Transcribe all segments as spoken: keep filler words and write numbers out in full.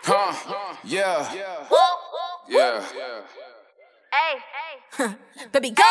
Huh? Yeah. Yeah. Hey. Baby, go.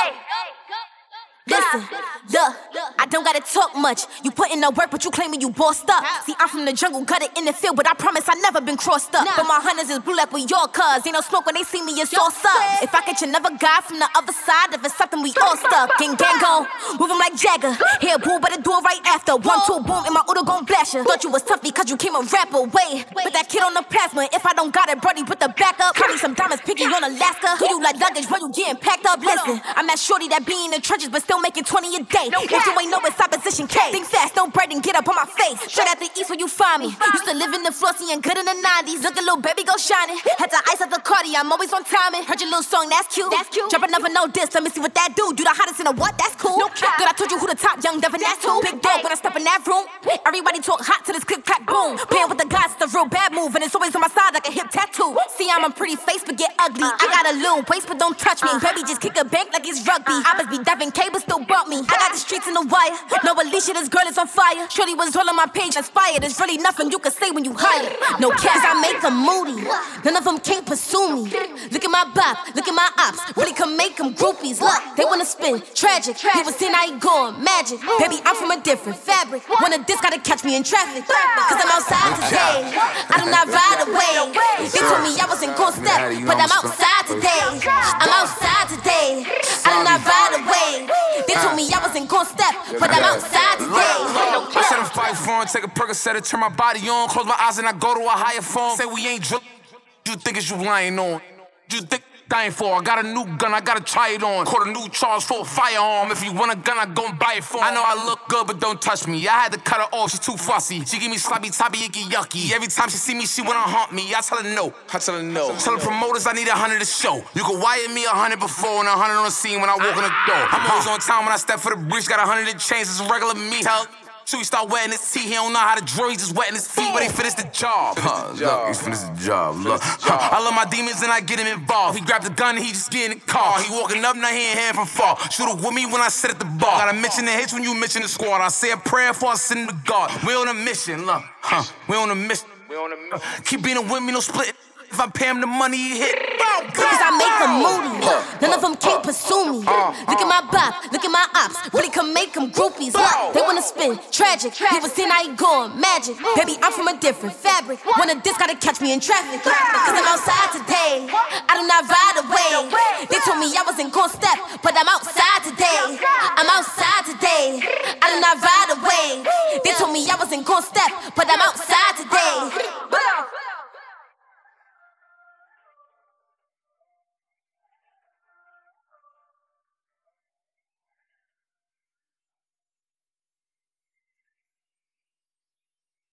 Listen, look, I don't gotta talk much. You put in the work, but you claiming you bossed up. See, I'm from the jungle, got it in the field, but I promise I never been crossed up. But my hunters is blue like we your cuz. Ain't no smoke when they see me, it's all up. If I catch another guy from the other side, if it's something we all stuck. Gang gang gon', move him like Jagger. Here, boo, better do it right after. One, two, boom, and my Udo gon' blast ya. Thought you was tough because you came a rapper. Wait, put that kid on the plasma. If I don't got it, brody, put the back up. Call me some diamonds, picky on Alaska. Who you like luggage when you getting packed up? Listen, I'm that shorty that be in the trenches, but still making twenty a day. If you ain't know it's opposition K. Think fast, don't bread and get up on my face. Straight out the east where you find me. Used to live in the flossy and good in the nineties. Look a little baby go shining. Had to ice at the Cardi, I'm always on timing. Heard your little song, that's cute. That's cute. Jumping up and no diss, let me see what that do. You the hottest in the what? That's cool. No cap. Good, I told you who the top, young Devin, that's who. Big dog when I step in that room. Everybody talk hot to this click clack boom. Playing with the guys, it's a real bad move, and it's always on my side like a hip tattoo. See, I'm a pretty face, but get ugly. I got a little waist, but don't touch me. Baby, just kick a bank like it's rugby. I must be Devin K, but still bump me. I got the streets in the wire. No, Alicia, this girl is on fire. Shorty was all on my page, inspired. There's really nothing you can say when you hire. No cap, cause I make them moody. None of them can't pursue me. Look at my bop, look at my ops. Really can make them groupies. Look, they wanna spin, tragic. People say I ain't going magic. Baby, I'm from a different fabric. Wanna diss, gotta catch me in traffic. Cause I'm outside today. I do not ride away. They told me I wasn't gon' step, but I'm outside today. I'm outside today. I do not ride away. They told me I wasn't gon' step, but I'm outside today. I said I'm five foreign, take a Percocet and turn my body on. Close my eyes and I go to a higher form. Say we ain't drill. You think it's you lying on? You think dying for? I got a new gun, I gotta try it on. Caught a new charge for a firearm. If you want a gun, I go and buy it for. I know I look good, but don't touch me. I had to cut her off, she's too fussy. She give me sloppy toppy, it get yucky. Every time she see me, she wanna haunt me. I tell her no. I tell her no. Tell the promoters I need a hundred to show. You can wire me a hundred before and a hundred on the scene when I walk in the door. I'm always on time when I step for the bridge. Got a hundred in chains, it's regular me. Tell So he start wetting his teeth, he don't know how to draw, he just wetting his feet, but he finished the job. Huh, look, he's finished the job, look. Huh, I love my demons and I get him involved. He grabbed the gun, he just get in the car. He walking up, now he ain't hand from far. Shoot it with me when I sit at the bar. Gotta mention the hits when you mention the squad. I say a prayer before I send him to God. We on a mission, look. Huh, we on a mission. We on a mission. Keep being with me, no split. If I pay him the money, he hit. Cause I make them moody. None of them can't pursue me. Look at my bop, look at my ops. Really can make them groupies. Look, they wanna spin, tragic. People saying I ain't going magic. Baby, I'm from a different fabric. Wanna diss, gotta catch me in traffic. Cause I'm outside today. I do not ride away. They told me I wasn't gon' step, but I'm outside today. I'm outside today. I do not ride away. They told me I wasn't gon' step, but I'm outside today.